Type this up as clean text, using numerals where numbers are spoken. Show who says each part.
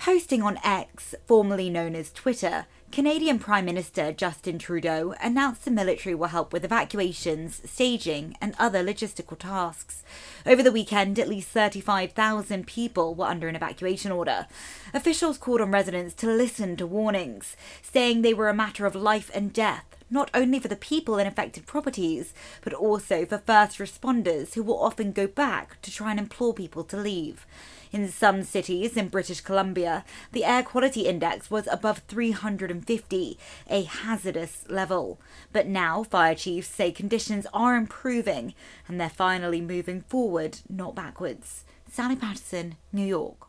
Speaker 1: Posting on X, formerly known as Twitter, Canadian Prime Minister Justin Trudeau announced the military will help with evacuations, staging, and other logistical tasks. Over the weekend, at least 35,000 people were under an evacuation order. Officials called on residents to listen to warnings, saying they were a matter of life and death, not only for the people in affected properties, but also for first responders who will often go back to try and implore people to leave. In some cities in British Columbia, the air quality index was above 350, a hazardous level. But now fire chiefs say conditions are improving and they're finally moving forward, not backwards. Sally Patterson, New York.